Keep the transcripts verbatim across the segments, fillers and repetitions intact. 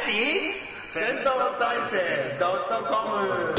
チ戦闘体制 .com。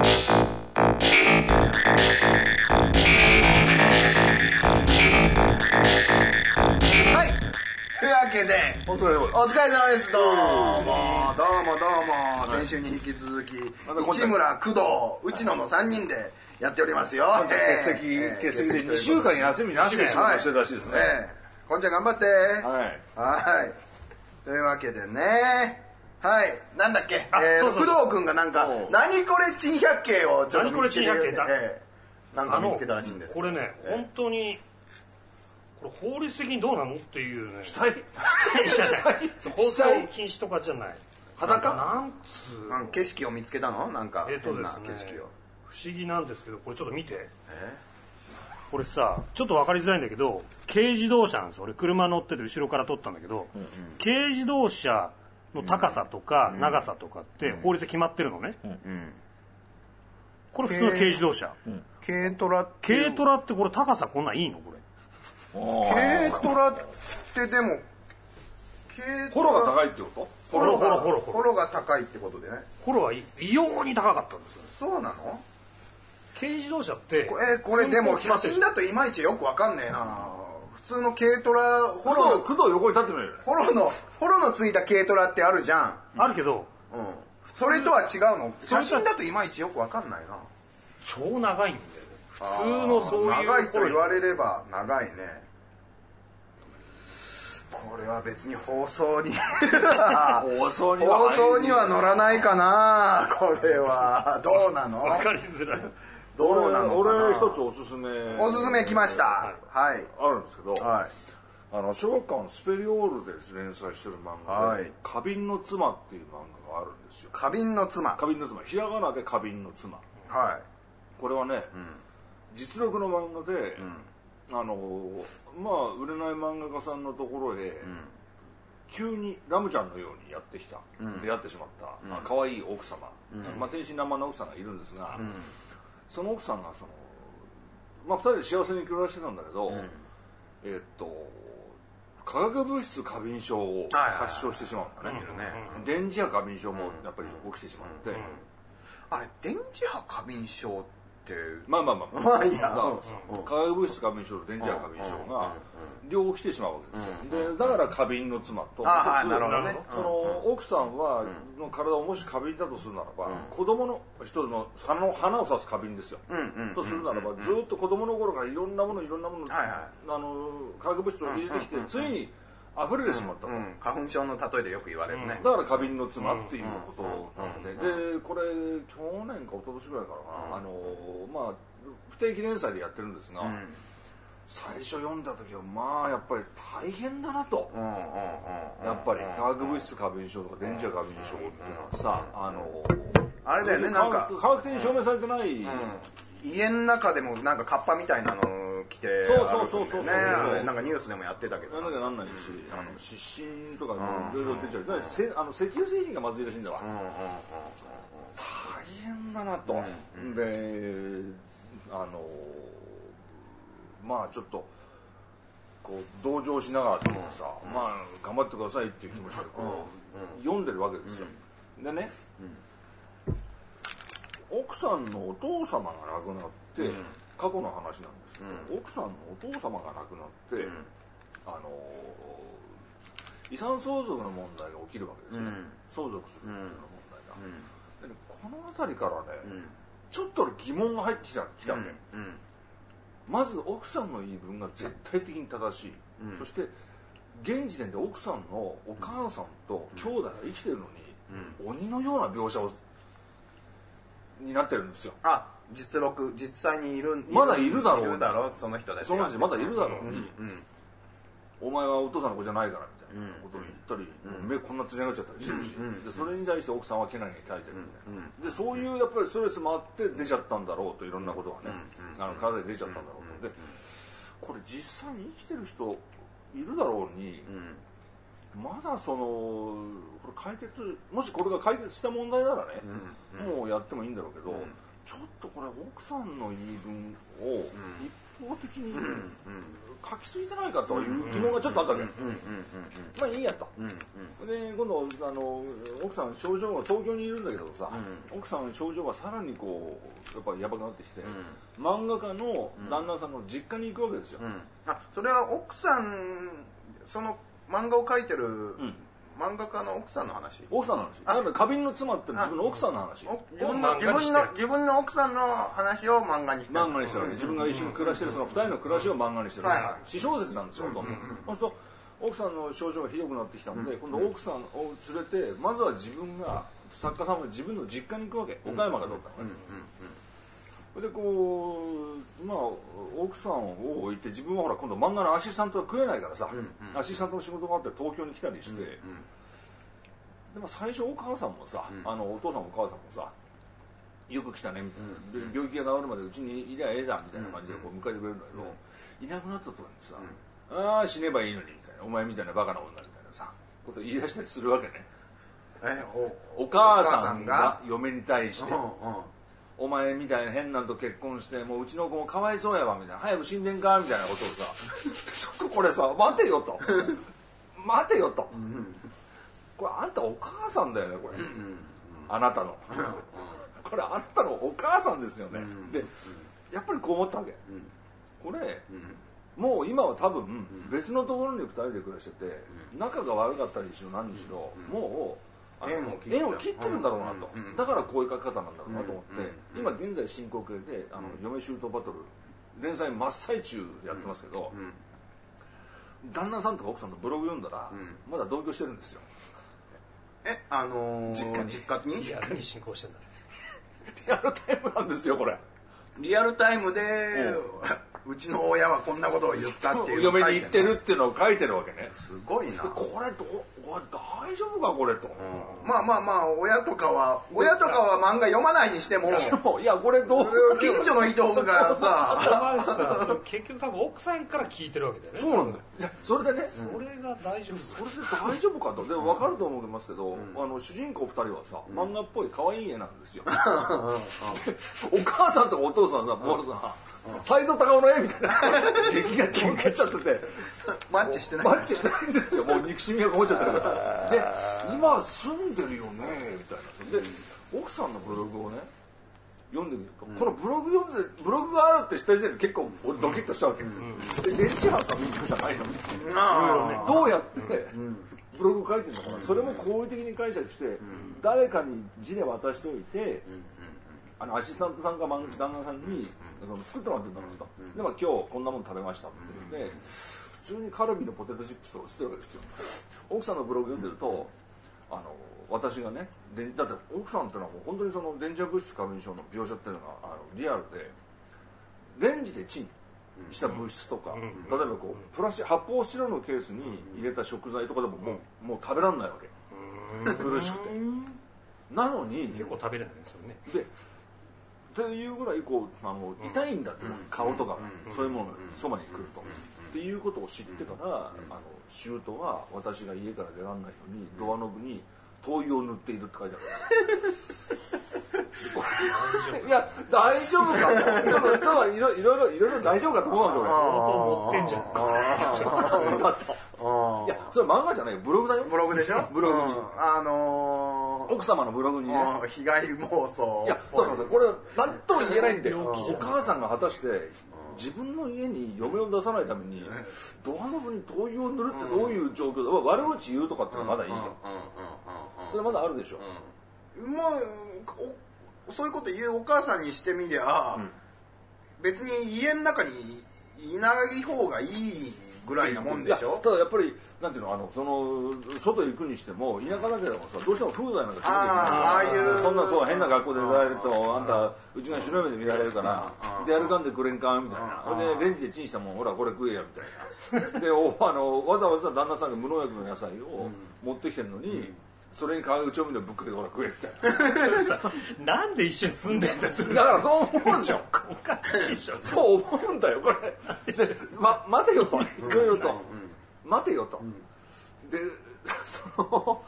はい、というわけでお疲れ様です。 お疲れ様です。どうもどうもどうも、先週に引き続き市村、工藤、内野のさんにんでやっておりますよ。 欠席、欠席でにしゅうかん休みなしで仕事してるらしいですね。 こんちゃん頑張って。 はいはいというわけでね、はい、なんだっけ、えー、工藤くんがなんか何これ珍百景をちょっと見つけてる、えー、なんか見つけたらしいんです。 これね、えー、本当にこれ法律的にどうなのっていうね。 死体放送禁止とかじゃない。 裸なんつうなん景色を見つけたの、なんか変な景色を。 不思議なんですけど、これちょっと見て。えーこれさ、ちょっと分かりづらいんだけど、軽自動車なんですよ。俺車乗ってて後ろから撮ったんだけど、うんうん、軽自動車の高さとか長さとかって法律で決まってるのね。うんうん、これ普通の軽自動車。 軽トラって軽トラってこれ高さこんなんいいのこれ。 軽トラってでもフォロが高いってこと？ フォロがフォロが高いってことでね。 フォロは異様に高かったんですよ。 そうなの？ 軽自動車ってこれ、これでも写真だといまいちよくわかんねえな。普通の軽トラ、 フォロの工藤横に立ってみる。 フォロのフォロのついた軽トラってあるじゃん。 あるけど、 うん、それとは違うの。写真だといまいちよくわかんないな。 超長いんだよね。普通のそういう長いと言われれば長いね。これは別に放送に放送には放送には乗らないかな。これはどうなの？ わかりづらい。 どうなのかな。 俺一つおすすめおすすめ来ました。はい、はい、 あるんですけど、 はい、 あの小学館のスペリオールで連載してる漫画で、はい、花瓶の妻っていう漫画があるんですよ。 花瓶の妻。 花瓶の妻。ひらがなで花瓶の妻。 はい。 これはね、うん、実録の漫画で、うん、あのまあ売れない漫画家さんのところへ、うん、急にラムちゃんのようにやってきた、うん、出会ってしまった、うん、可愛い奥様、うん、まあ天真爛漫な奥さんがいるんですが、うん、その奥さんがそのまあふたりで幸せに暮らしてたんだけど、うん、えー、っと化学物質過敏症を発症してしまうんだね。うん、電磁波過敏症もやっぱり起きてしまって、うんうん、 あれ電磁波過敏症ってまあまあまあまあいいや、 化学物質過敏症と電磁波過敏症が両方起きてしまうわけですよ。でだから花瓶の妻と、 ああなるほどね。 その奥さんはの体をもし花瓶だとするならば、子供の人の花を花を刺す花瓶ですよ。とするならばずっと子供の頃からいろんなものいろんなものあの化学物質を入れてきてついに溢れてしまったと、うんうん、 花粉症の例えでよく言われるね、 うん、だから花瓶の妻っていうことなんで、でこれ去年か一昨年ぐらいからかな、あのまあ不定期連載でやってるんですが、うん、最初読んだ時はまあやっぱり大変だなと、やっぱり化学物質過敏症とか電磁波過敏症っていうのはさ、あのあれだよね、なんか科学的に証明されてない、うんうん、 家の中でもなんかカッパみたいなの来て、 そうそうそうそうそう、ね、 なんかニュースでもやってたけど、 なんだかなんないし、あの湿疹とかいろいろ出ちゃう、あの石油製品がまずいらしいんだわ。大変だなと、うん、であのまあちょっとこう同情しながらというかさ、うん、まあ頑張ってくださいっていう気持ちでこう、うん、読んでるわけですよ。うん、でね、うん、奥さんのお父様が亡くなって、うん、過去の話なんですけど、うん、奥さんのお父様が亡くなって、うん、あの遺産相続の問題が起きるわけですよ。うん、相続する問題が、うん、でこの辺りからね、うん、ちょっと疑問が入ってきたわけ、うんうん、まず奥さんの言い分が絶対的に正しい、うん、そして現時点で奥さんのお母さんと兄弟が生きてるのに、うん、鬼のような描写をになってるんですよ。 あ、実録実際にいるまだいるだろう、 いるだろうその人たちその人まだいるだろうに、うんうん、お前はお父さんの子じゃないからみたいなことを言ったり、うん、目こんなつり上がっちゃったりしてるし、うん、でそれに対して奥さんはけなげに耐えてるんで、うん、でそういうやっぱりストレスもあって出ちゃったんだろうと、いろんなことがね、うん、あの体で出ちゃったんだろうと、でこれ実際に生きてる人いるだろうに、まだそのこれ解決もしこれが解決した問題ならね、もうやってもいいんだろうけど、ちょっとこれ奥さんの言い分を一法的に書きすぎてないかという疑問がちょっとあったわけ。まあいいやと。で今度あの奥さん症状が東京にいるんだけどさ、奥さん症状がさらにこうやっぱりやばくなってきて、漫画家の旦那さんの実家に行くわけですよ。 あ、それは奥さんその漫画を描いてる漫画家の奥さんの話。 奥さんの話。だから花瓶の妻って自分の奥さんの話。 自分の自分の自分の奥さんの話を漫画にしてる。 漫画にしてるわけ。自分が一緒に暮らしてるその二人の暮らしを漫画にしてる。私小説なんですよ。ほとんど。そうすると奥さんの症状がひどくなってきたので、今度奥さんを連れてまずは自分が作家さんが自分の実家に行くわけ。岡山かどうかね。でこうまあ奥さんを置いて自分はほら今度漫画のアシスタントが食えないからさ、アシスタントの仕事があって東京に来たりして、でも最初お母さんもさ、あのお父さんもお母さんもさよく来たねみたいな、病気が治るまでうちにいりゃええだみたいな感じでこう迎えてくれるんだけど、いなくなったところにさ、ああ死ねばいいのにみたいな、お前みたいなバカな女みたいなさこと言い出したりするわけね。 えお母さんが嫁に対して。お前みたいな変なんと結婚してもううちの子もかわいそうやわみたいな、早く死んでんかみたいなことをさちょっとこれさ待てよと待てよと、これあんたお母さんだよねこれ、あなたのこれあなたのお母さんですよね。でやっぱりこう思ったわけ、これもう今は多分別のところにふたりで暮らしてて仲が悪かったりしろ何にしろもう縁を切ってるんだろうなと、だからこういう書き方なんだろうなと思って、今現在進行形であの嫁姑バトル連載真っ最中でやってますけど、旦那さんとか奥さんのブログ読んだらまだ同居してるんですよ。 えあの実家に実家にリアルに進行してんだ。 リアルタイムなんですよこれ。 リアルタイムでうちの親はこんなことを言ったっていう嫁に言ってるっていうのを書いてるわけね。 すごいな。 これどこれ大丈夫かこれと、 まあまあまあ親とかは親とかは漫画読まないにしてもいやこれどう近所の人がささ結局多分奥さんから聞いてるわけだよね。 そうなんだよ。いやそれでね、 それが大丈夫。 それで大丈夫かと。でも分かると思いますけど、あの主人公ふたりはさ漫画っぽい可愛い絵なんですよ。お母さんとかお父さんさもうさ斎藤隆夫の絵みたいな劇が飛んでっちゃっててマッチしてないマッチしてないんですよ。もう憎しみがこもっちゃってるからで今住んでるよねみたいな。で奥さんのブログをね読んでみると、うん、このブログ読んでブログがあるって知った時点で結構俺ドキッとしたわけ、うん、で電池博みんなじゃないのみたいな、どうやってブログ書いてるのかな、それも好意的に解釈して、うん、誰かに字で渡しておいて、うん、あのアシスタントさんか旦那さんに、うん、その作ってもらってるんだろうと、うん、で、まあ、今日こんなもの食べましたって言って、うん、普通にカルビのポテトチップスをしてるわけですよ。奥さんのブログ読んでるとあの私がねでだって奥さんってのはもう本当にその電磁物質過敏症の描写っていうのがあのリアルでレンジでチンした物質とか、うん、例えばこうプラス発泡スチロールのケースに入れた食材とかでももう、もう食べられないわけ、苦しくて。なのに結構食べれないですよね。 でっていうぐらいこうあの痛いんだって、うん、顔とか、うん、そういうものがそばに来ると、うん、っていうことを知ってから、うん、あの舅は私が家から出られないようにドアノブに灯油を塗っているって書いてある。いや大丈夫かと。ちょっとちょっといろいろいろいろ大丈夫かと思うんだけど。 持ってんじゃん。 いやそれ漫画じゃないよ、ブログだよ。 ブログでしょ。 ブログに、 うん、あのー、 奥様のブログにね。 被害妄想。 いやだからさこれ何とも言えないんだよ。お母さんが果たして自分の家に嫁を出さないためにドアノブに灯油を塗るってどういう状況だ、うん、悪口言うとかってのはまだいいよ。それまだあるでしょ。 うん、もうそういうこと言うお母さんにしてみりゃ、うん、別に家の中にいない方がいいぐらいなもんでしょ。 ただやっぱりなんていうのあのその外行くにしても田舎だけでもさどうしても風土なんかああああいうそんなそう変な学校で出られるとあんたうちが白目で見られるからで歩かんでくれんかみたいなでレンジでチンしたもんほらこれ食えやみたいなでおあのわざわざ旦那さんが無農薬の野菜を持ってきてるのに、うん、それに化学調味料ぶっかけてほら食えみたいななんで一緒に住んでんだよ。 だからそう思うでしょ。 おかしいでしょ。 そう思うんだよこれで、ま、待てよといろいろと待てよと、うん、でその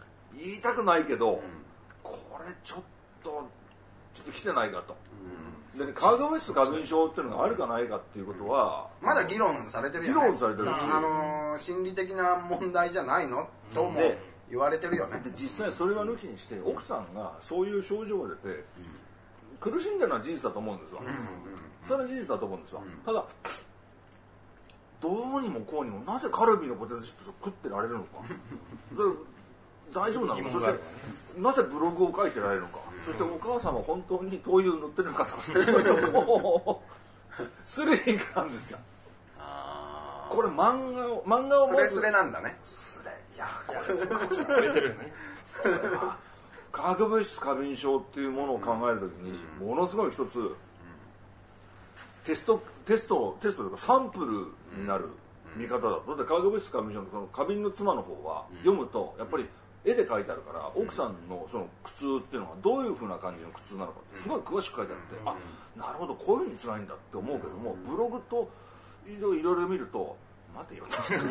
言いたくないけど、うん、これちょっとちょっと来てないかと、 うん、 で、ね、化学物質過敏症っていうのがあるかないかっていうことは、 うん、まだ議論されてるよね。 議論されてるし、 あのー、心理的な問題じゃないのとも言われてるよね。 で実際それは抜きにして奥さんがそういう症状が出て、うん、苦しんでるのは事実だと思うんですわ、うんうんうん、それは事実だと思うんですわ、うん、ただどうにもこうにもなぜカルビーのポテトチップスを食ってられるのかそれ大丈夫なのか、そしてなぜブログを書いてられるのか、そしてお母さんは本当に灯油塗ってるのかとかそういうのもスリリングなんですよ。あこれ漫画を漫画をスレスレなんだね。 スレいやこれ触れてるよね。化学物質過敏症っていうものを考えるときに、うん、ものすごい一つ、うん、テストテストテストというかサンプルになる見方だと、だって化学物質過敏症のこの過敏の妻の方は、うん、読むとやっぱり絵で書いてあるから奥さんのその苦痛っていうのがどういう風な感じの苦痛なのかってすごい詳しく書いてあって、うん、あなるほどこういう風に辛いんだって思うけども、ブログといろいろ見ると待てよ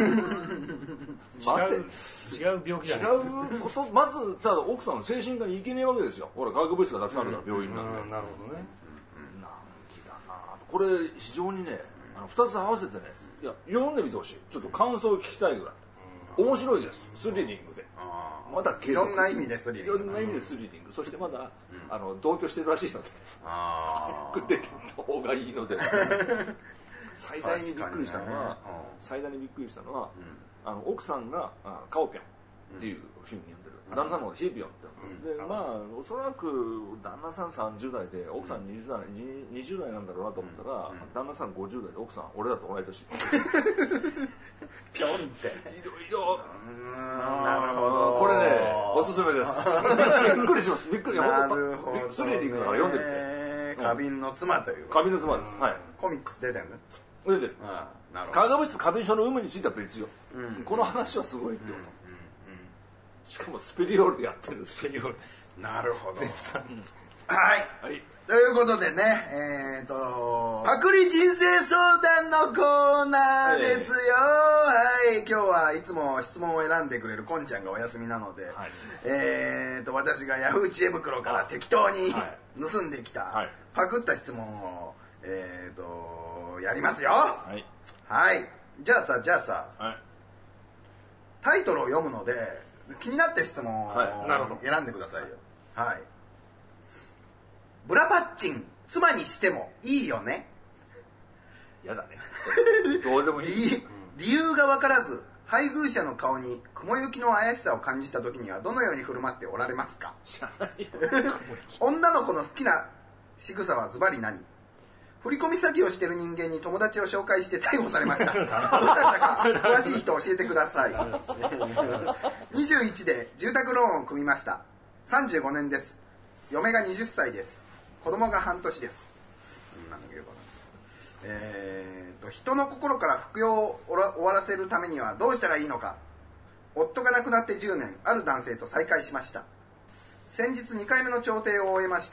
待て違う病気じゃない違うことまずただ奥さんの精神科に行けねえわけですよ。ほら化学物質がたくさんあるから病院なんで、 うんうん、なるほどね、 難儀だなこれ非常にねあのふたつ合わせてねいや読んでみてほしい。ちょっと感想を聞きたいぐらい面白いです。スリリングでまだいろんな意味でスリリング、 いろんな意味でスリリング、そしてまだ、うん、あの同居してるらしいのであ早く出てった方がいいので最大にびっくりしたのは、ね、最大にびっくりしたのは、うん、あの奥さんがカオピョンっていうフィルムに読んでる、うん、旦那さんの方がヒーピョンって、うん、でまあおそらく旦那さんさんじゅう代で奥さんにじゅう代、うん、にじゅう代なんだろうなと思ったら、うん、旦那さんごじゅう代で奥さん俺だと同い年ピョンっていろいろなるほどこれねおすすめですびっくりしますびっくりなるほど、ね、 スリリングだから読んでみて花瓶の妻という花瓶の妻です、はい、 コミックス出てるの出てる化学物質過敏症の有無については別よ、うん、この話はすごいってこと、うんうんうん、しかもスペリオールでやってるスペリオールなるほど絶賛はい、はい、ということでねえーとパクリ人生相談のコーナーですよ、はい、はい、今日はいつも質問を選んでくれるこんちゃんがお休みなので、はい、えーと私がヤフー知恵袋から適当に盗んできた、はい、パクった質問をえーとやりますよ。はい、はい、じゃあさじゃあさ、はい、タイトルを読むので気になってる質問を選んでくださいよ。はい。ブラパッチン妻にしてもいいよね。 やだね。どうでもいい。 理由が分からず配偶者の顔に雲行きの怪しさを感じた時にはどのように振る舞っておられますか。女の子の好きな仕草はズバリ何。振り込み詐欺をしている人間に友達を紹介して逮捕されました。どうだったか詳しい人教えてください。にじゅういちで住宅ローンを組みました。さんじゅうごねんです。嫁がはたちです。子供が半年です。えーと人の心から服用を終わらせるためにはどうしたらいいのか。夫が亡くなってじゅうねん、ある男性と再会しました。先日にかいめの調停を終えました。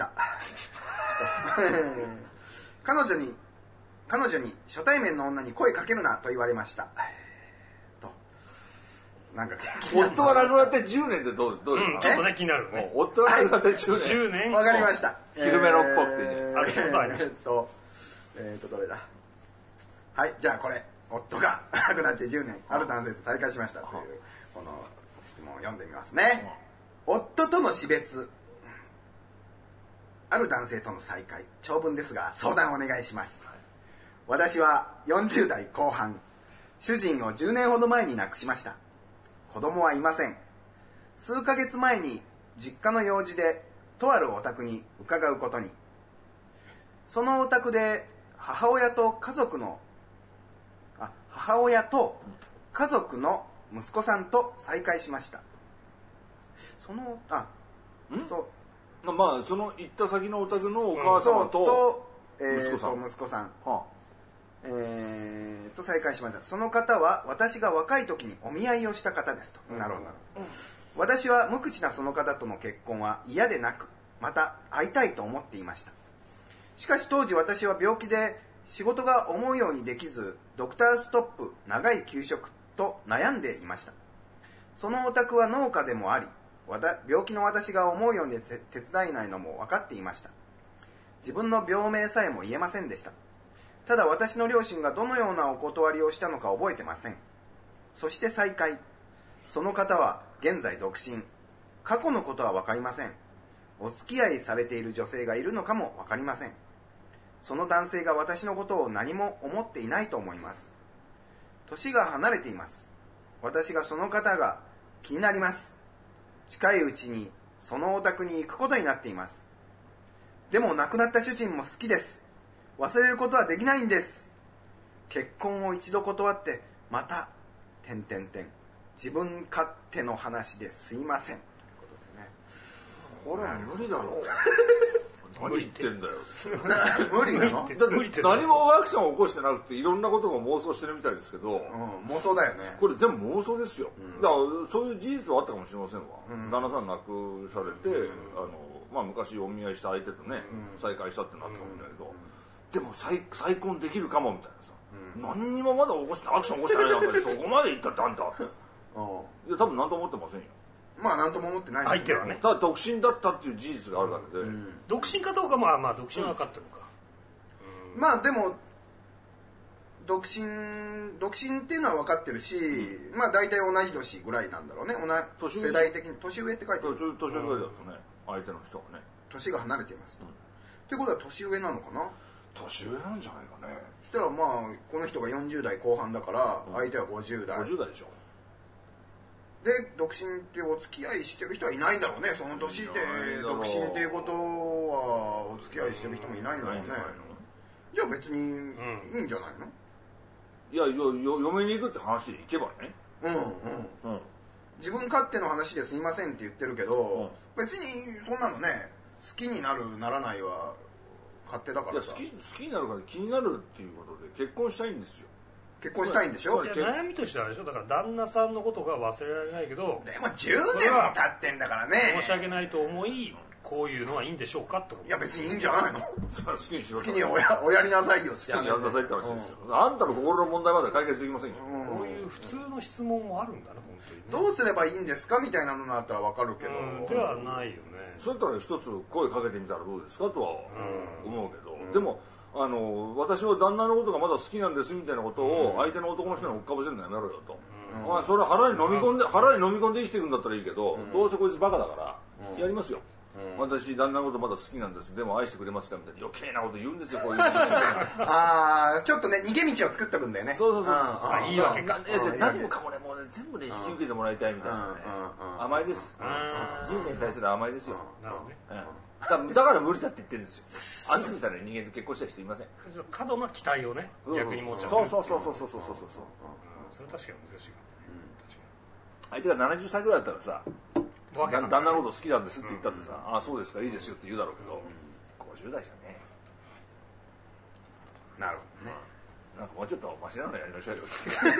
彼女に彼女に初対面の女に声かけるなと言われました。となんか夫が亡くなってじゅうねんってどうどういうの、うん、ちょっとね気になるね。 夫が亡くなってじゅうねん。 じゅうねんわかりました。 昼メロっぽくていいです。 えー、えーっとえーっとどれだ。はいじゃあこれ夫が亡くなってじゅうねん、ある男性と再会しましたというこの質問を読んでみますね。夫との死別。ある男性との再会、長文ですが相談お願いします。私はよんじゅう代後半、主人をじゅうねんほど前に亡くしました。子供はいません。数ヶ月前に実家の用事でとあるお宅に伺うことに。そのお宅で母親と家族のあ母親と家族の息子さんと再会しました。そのあんそうまあその行った先のお宅のお母様と息子さん、 うん、息子さん、はあ、えー、と再会しました。その方は私が若い時にお見合いをした方ですと、うん、なるほど、うん、私は無口なその方との結婚は嫌でなくまた会いたいと思っていました。しかし当時私は病気で仕事が思うようにできずドクターストップ長い休職と悩んでいました。そのお宅は農家でもあり病気の私が思うように手伝えないのも分かっていました。 自分の病名さえも言えませんでした。ただ私の両親がどのようなお断りをしたのか覚えてません。そして再会。その方は現在独身。過去のことは分かりません。お付き合いされている女性がいるのかも分かりません。その男性が私のことを何も思っていないと思います。年が離れています。私がその方が気になります。近いうちにそのお宅に行くことになっています。でも亡くなった主人も好きです。忘れることはできないんです。結婚を一度断ってまた点点点自分勝手の話ですいません。 これは無理だろう。何言ってんだよ。 無理なの？ だって何もアクションを起こしてなくていろんなことが妄想してるみたいですけど、 うん、妄想だよね。 これ全部妄想ですよ、うん、だからそういう事実はあったかもしれませんわ、うん、旦那さん亡くされて、うん、あのまあ、昔お見合いした相手とね、うん、再会したってなったかもしれないけど、うん、でも 再, 再婚できるかもみたいなさ、うん、何にもまだ起こしてアクション起こしてないなんかそこまでいったってあんたいや多分何とも思ってませんよ。 まあ何とも思ってない、 相手はね。 ただ独身だったっていう事実があるだけで、うん、 独身かどうかまあまあ独身は分かってるか、 うん、まあでも独身独身っていうのは分かってるし、うん、まあ大体同じ年ぐらいなんだろうね。同じ世代的に年上って書いてある。 年上ぐらいだとね、相手の人はね年が離れていますと、うん、ってことは年上なのかな。 年上なんじゃないかね。 そしたらまあこの人がよんじゅう代後半だから相手はごじゅう代、 ごじゅう代でしょ。 で独身ってお付き合いしてる人はいないんだろうね。その年で独身っていうことはお付き合いしてる人もいないんだろうね。じゃあ別にいいんじゃないの。 いやよよ嫁に行くって話で行けばね、 うんうん、うん、自分勝手の話ですいませんって言ってるけど、うん、別にそんなのね好きになるならないは勝手だからさ。 いや好き、好きになるから気になるっていうことで結婚したいんですよ。 結婚したいんでしょ。 いや悩みとしてはでしょ。だから旦那さんのことが忘れられないけど、 でもじゅうねんも経ってんだからね。 申し訳ないと思いこういうのはいいんでしょうかってこと。 いや別にいいんじゃないの。 好きにしろ。 好きに お, やおやりなさいよ。好きにやりなさいって話ですよ、うん、あんたの心の問題まで解決できませんよ、 うん、こういう普通の質問もあるんだね本当にね。どうすればいいんですかみたいなのがあったらわかるけど、 うん、ではないよね。 そういったら一つ声かけてみたらどうですかとは思うけど、うん、でもあの私は旦那のことがまだ好きなんですみたいなことを相手の男の人に追っかぶせるのやめろよと、うん、まあ、それは腹に飲み込んで腹に飲み込んで生きていくんだったらいいけど、うん、どうせこいつバカだからやりますよ、うん、私旦那のことまだ好きなんですでも愛してくれますかみたいな余計なこと言うんですよこういうああちょっとね逃げ道を作ってくんだよね。 そうそうそう、 ああいいわけか。 何もかもねもうね全部ね引き受けてもらいたいみたいなね、甘いです。人生に対する甘いですよ。 なるほどね、 うん、だ, だから無理だって言ってるんですよ。あんたみたいな人間と結婚した人いません。 過度な期待をね逆に持っちゃう。 そうそうそうそうそうそうそうそう。 それ確かに難しいかも、 うん、相手がななじゅっさいぐらいだったらさ旦那のこと好きなんですって言ったってさ、うん、ああそうですかいいですよって言うだろうけど、うん、ごじゅう代じゃねえ。なるほどね、 うん、なんかもうちょっとマシなのやりましょうよ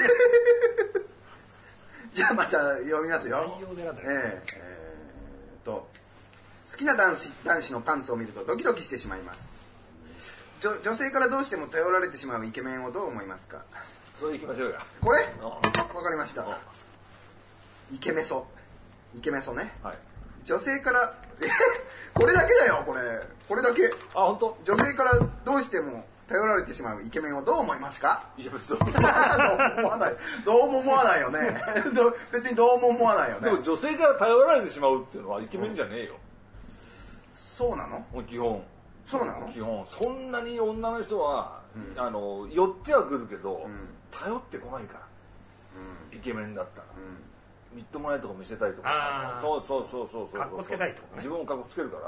じゃあまた読みますよ。 内容で選んだえー、えー、と好きな男子、男子のパンツを見るとドキドキしてしまいます。 女, 女性からどうしても頼られてしまうイケメンをどう思いますか。 それ行きましょうよ。 これわかりました。イケメソイケメソね、はい、女性からこれだけだよこれこれだけ。 あ本当。 女性からどうしても頼られてしまうイケメンをどう思いますか。 いや別にどうも思わないどうも思わないよね別にどうも思わないよね。 でも女性から頼られてしまうっていうのはイケメンじゃねえよ、うん、 そうなの。 基本そうなの。 基本そんなに女の人は、うん、あの寄ってはくるけど、うん、頼ってこないから、うん、イケメンだったら、うん、みっともないとこ見せたいとか。そうそうそうそうそう。 かっこつけたいってことね。 自分をかっこつけるから。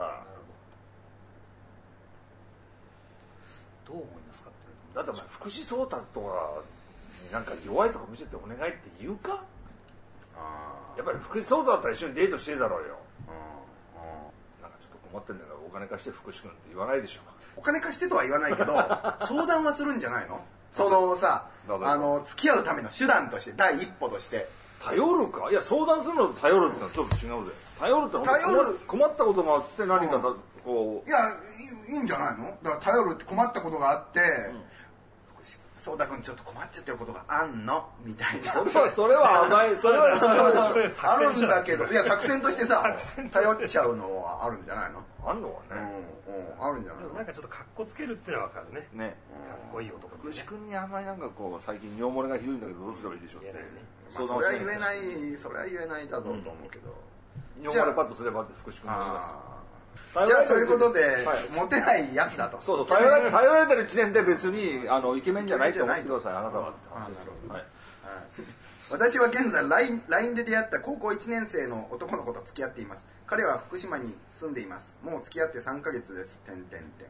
どう思いますかって。 だってお前福士蒼汰とかなんか弱いとこ見せてお願いって言うか。あやっぱり福士蒼汰だったら一緒にデートしてるだろうよ。なんかちょっと困ってんだからお金貸して福士君って言わないでしょ。 お金貸してとは言わないけど相談はするんじゃないの。そのさあの付き合うための手段として第一歩として頼るか。いや相談するのと頼るってのはちょっと違うぜ。頼るってのは困ったこともあって何かこう、 うん、いやいいんじゃないの。だから頼るって困ったことがあって、うん、 そうたくんちょっと困っちゃってることがあんのみたいな。 それはそれは甘い、それはあるんだけど、いや作戦としてさ頼っちゃうのはあるんじゃないの？ あるのはね、 うんうん、あるんじゃないの？ なんかちょっと格好つけるってのはわかるね。 ね、 かっこいい男。 福士君にあんまりなんかこう最近尿漏れがひどいんだけどどうすればいいでしょうって。 まあ、それは言えない、それは言えないだろうと思うけど。 尿漏れパッとすればって福士君に言います。 じゃあそういうことで、はい、モテないやつだと。 そうそう、頼られ頼られてる時点で別にあのイケメンじゃないと思ってください、あなたは。 あ、なるほど。はい。私は現在 ライン, ラインで出会った高校いちねん生の男の子と付き合っています。彼は福島に住んでいます。もう付き合ってさんかげつです。てんてんて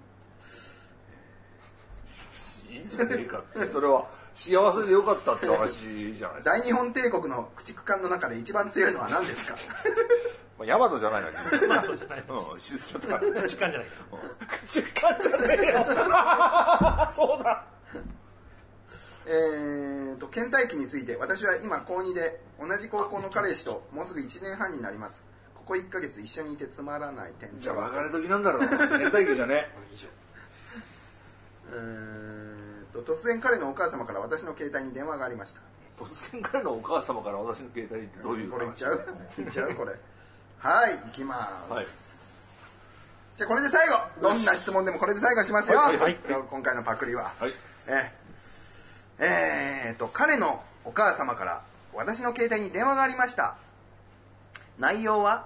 ん。 いいんじゃねえかって。それは幸せでよかったって話じゃないですか。 大日本帝国の駆逐艦の中で一番強いのは何ですか？ ヤマトじゃないの。 ヤマトじゃないの。 うん、駆逐艦じゃないか。 駆逐艦じゃねえよ。そうだ。 えーと倦怠期について、私は今高にで同じ高校の彼氏ともうすぐいちねんはんになります。ここいっかげつ一緒にいてつまらない点。 じゃあ別れ時なんだろう。倦怠期じゃねえーと突然彼のお母様から私の携帯に電話がありました。 突然彼のお母様から私の携帯ってどういうこれ言っちゃう言っちゃうこれ。はい、行きます、はい、じゃあこれで最後、どんな質問でもこれで最後しますよ、はいはい、今回のパクリは、はい、ええー、と彼のお母様から私の携帯に電話がありました。内容は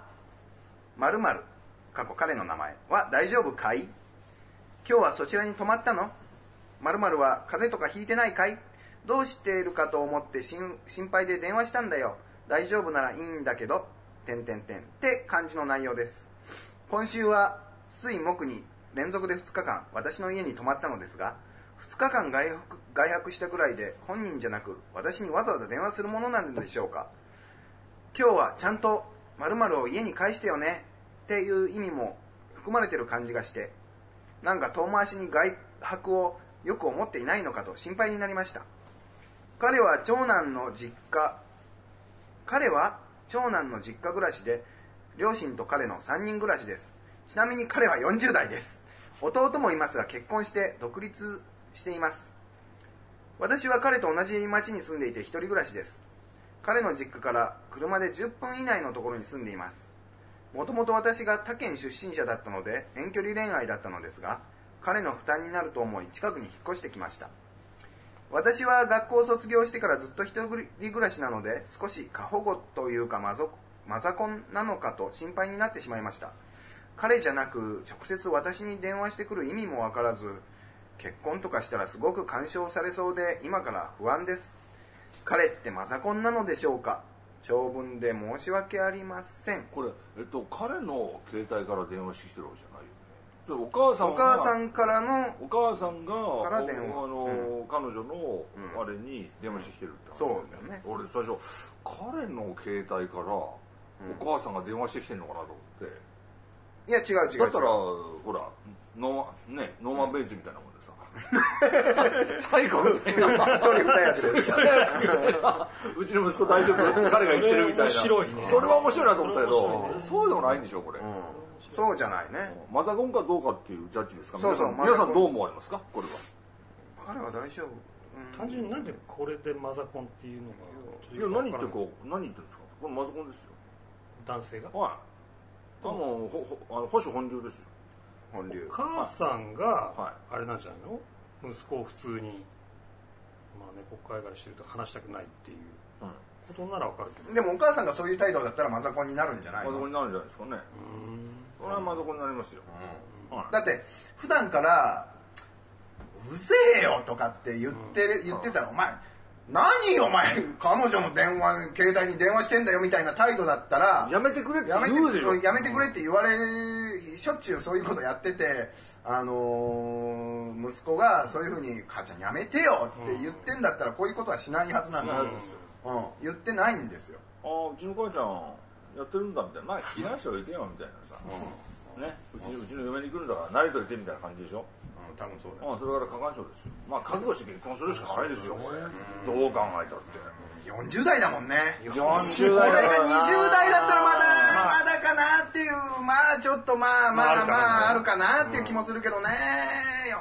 〇〇過去彼の名前は大丈夫かい？今日はそちらに泊まったの？〇〇は風邪とかひいてないかい？どうしているかと思って心配で電話したんだよ。大丈夫ならいいんだけど点点点って感じの内容です。今週は水木に連続でふつかかん私の家に泊まったのですが、ふつかかん外泊、外泊したくらいで本人じゃなく私にわざわざ電話するものなんでしょうか。今日はちゃんと〇〇を家に返してよねっていう意味も含まれてる感じがして、なんか遠回しに外泊をよく思っていないのかと心配になりました。彼は長男の実家彼は長男の実家暮らしで、両親と彼のさんにん暮らしです。ちなみに彼はよんじゅうだいです。弟もいますが結婚して独立しています。私は彼と同じ町に住んでいて一人暮らしです。彼の実家から車でじゅっぷん以内のところに住んでいます。もともと私が他県出身者だったので遠距離恋愛だったのですが、彼の負担になると思い近くに引っ越してきました。私は学校を卒業してからずっと一人暮らしなので、少し過保護というかマゾマザコンなのかと心配になってしまいました。彼じゃなく直接私に電話してくる意味もわからず、結婚とかしたらすごく干渉されそうで今から不安です。彼ってマザコンなのでしょうか。長文で申し訳ありません。 これ、えっと、彼の携帯から電話してきてるわけじゃないよね。お母さんお母さんからのお母さんがから電話あの、うん、彼女のあれに電話してきてるって話、 うん、そうだよね。 俺最初彼の携帯からお母さんが電話してきてるのかなと思って、 いや違う違う、 だったらほらノー、ね、ノーマンベイズみたいなもんでさ最後みたいな一人二役ですうちの息子大丈夫って彼が言ってるみたいな。 それ面白いね。 それは面白いなと思ったけど、ね、そうでもないんでしょこれ、うん、 そうじゃないね。 マザコンかどうかっていうジャッジですか。 そうそう、 皆さんどう思われますかこれは。 彼は大丈夫、 うん、単純になんでこれでマザコンっていうのが、いや何言ってこう何言ってるんですか。これマザコンですよ。 男性が。 はい。あのほほあの保守本流ですよ。 本流。 母さんがあれなんじゃないの。息子を普通にまあね国会からしてると話したくないっていうことならわかるけど、 でもお母さんがそういう態度だったらマザコンになるんじゃないの。 マザコンになるんじゃないですかね。うん、それはマザコンになりますよ、 うんはい、だって普段からうるせえよとかって言ってる、言ってたら、お前何お前彼女の電話携帯に電話してんだよみたいな態度だったらやめてくれって言うでしょ。 やめてくれって言われ、しょっちゅうそういうことやってて、あのー、息子がそういうふうに母ちゃんやめてよって言ってんだったらこういうことはしないはずなんですよ、うん、言ってないんですよ。 ああうちの母ちゃんやってるんだみたいな、まあ避難者を言ってよみたいなさ、うんね、うち, うちの嫁に来るんだから慣れといてみたいな感じでしょ。 うん、多分そうだ、 ね、ああそれから過干渉ですよ。まあ覚悟して結婚するしかないですよ、これ、うん、どう考えたってよんじゅうだいだもんね。 よんじゅう代これがにじゅうだいだったらまだ、まあ、まだかなっていう、まあちょっとまあまあまああるかなっていう気もするけどね。よん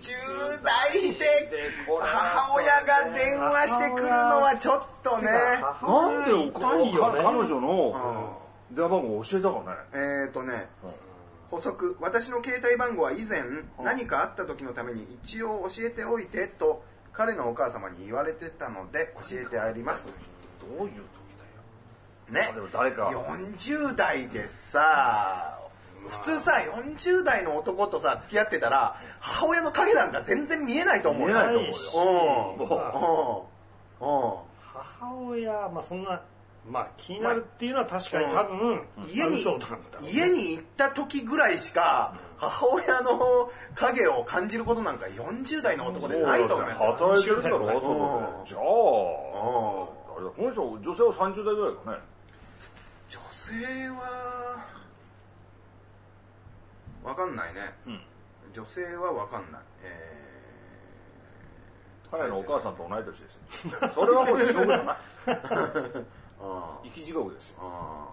じゅう代で母親が電話してくるのはちょっとね。 なんでお母さん、彼女の電話番号教えたかね。 えーとね、補足、私の携帯番号は以前何かあった時のために一応教えておいてと彼のお母様に言われてたので教えてありますと。 どういう時だよ。 ね、 でも誰かよんじゅう代でさ、普通さよんじゅう代の男とさ付き合ってたら母親の影なんか全然見えないと思うよ。 見えないと思うよ。うん。うん。母親、まあそんな。まあ気になるっていうのは確かに多分、うん、 家に家に行った時ぐらいしか母親の影を感じることなんかよんじゅう代の男でないと思います。 働いてるんだろう、外で。じゃあ、あれだ、この人女性はさんじゅう代ぐらいかね。 女性はわかんないね。うん、女性はわかんない。えー、彼のお母さんと同い年です。それはもう地獄だな。生き地獄ですよ。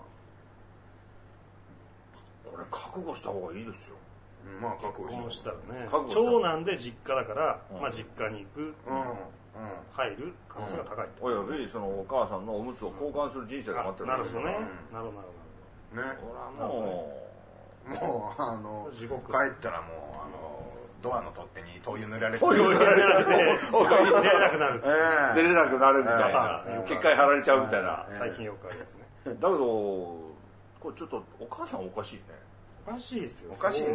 これ覚悟した方がいいですよ。 まあ覚悟したらね。長男で実家だから、うん、まあ実家に行く、うん、入る可能性が高いと。 およびそのお母さんのおむつを交換する人生が待ってるんですよね。なるほどね。なるほどなるほど。ね。 ほらもうもうあの地獄帰ったらもうあのドアの取っ手に灯油塗られて灯油塗られて出れなくなる、 出れなくなるみたいな、結界貼られちゃうみたいな、 最近よくあるやつね。 だけどこれちょっとお母さんおかしいね。 おかしいですよ。 おかしいね。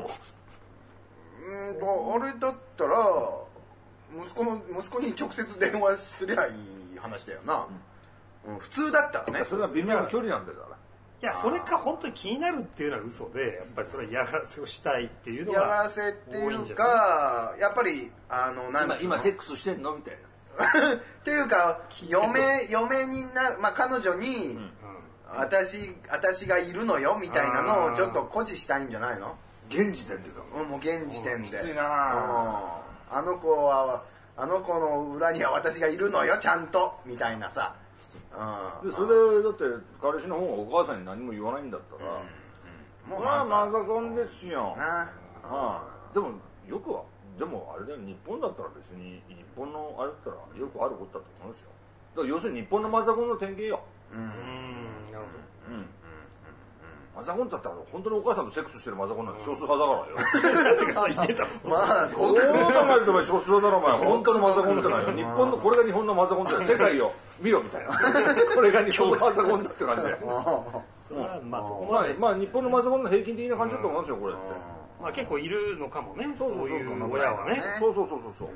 うんとあれだったら息子の息子に直接電話すりゃいい話だよな。普通だったらね。 それは微妙な距離なんだから。 いや、それか本当に気になるっていうのは嘘で、やっぱりそれは嫌がらせをしたいっていうのが嫌がらせっていうか、やっぱりあのなん今今セックスしてんのみたいなっていうか嫁嫁にな、まあ、彼女に、うん、私私がいるのよみたいなのをちょっと誇示したいんじゃないの。 現時点でか。 うん、もう現時点で。 きついなあ。 あの子はあの子の裏には私がいるのよちゃんとみたいなさ。 でそれでだって彼氏の方がお母さんに何も言わないんだったら、もうまあマザコンですよ。ああでもよくはでもあれだよ、日本だったら別に日本のあれだったらよくあることだと思うんですよ。だから要するに日本のマザコンの典型よ。うん、なるほど。うん。マザコンだったら本当にお母さんとセックスしてるマザコンなんて少数派だからよ。 まあどう考えても少数派だろお前。本当のマザコンってのはよ。日本のこれが日本のマザコンだよ。世界を見ろみたいな。これが日本のマザコンだって感じで。まあそこまでまあ日本のマザコンの平均的な感じだと思うんですよこれって。 まあ結構いるのかもね。そういう親はね。 そうそうそうそう。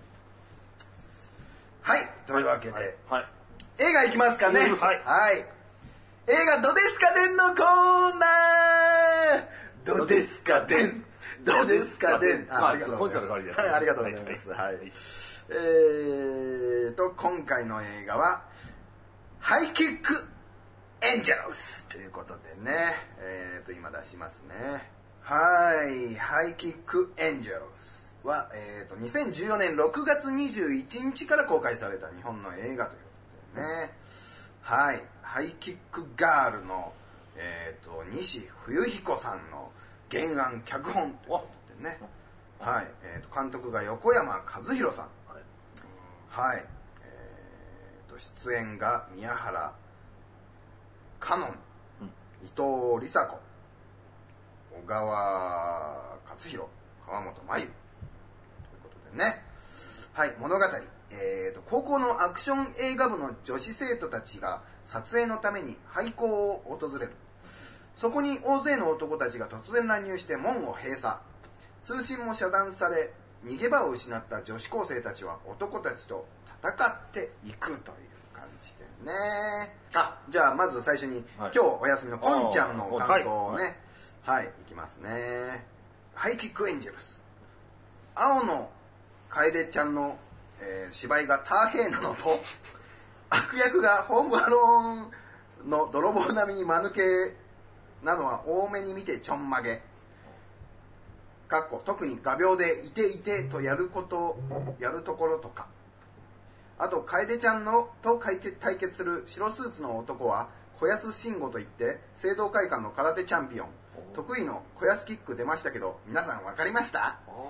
はいというわけで映画いきますかね。はい。映画どですかでんのコーナー。どですかでんどですかでん。 ありがとうございます。 はい、ありがとうございます。はい。えーと今回の映画はハイキックエンジェルスということでね、えーと今出しますね。はい、ハイキックエンジェルスはえーとにせんじゅうよねんろくがつにじゅういちにちから公開された日本の映画ということでね。はい。ハイキックガールの、えー、と西冬彦さんの原案脚本ということでね、はいえー、と監督が横山和弘さん、はい、えー、と出演が宮原香音、うん、伊藤梨紗子、小川勝弘、川本真由ということでね、はい、物語、えー、と高校のアクション映画部の女子生徒たちが撮影のために廃校を訪れる。そこに大勢の男たちが突然乱入して門を閉鎖。通信も遮断され、逃げ場を失った女子高生たちは男たちと戦っていくという感じでね。あ、じゃあまず最初に、はい、今日お休みのこんちゃんの感想をね、はい、はい、いきますね。ハイキックエンジェルス。青の楓ちゃんの、えー、芝居がターヘイなのと、悪役がホームアローンの泥棒並みに間抜けなのは多めに見てちょんまげ。かっこ特に画鋲でいていてとやることやるところとか。あと楓ちゃんのと対決する白スーツの男は小安慎吾といって聖堂会館の空手チャンピオン。得意の小安キック出ましたけど皆さん分かりました？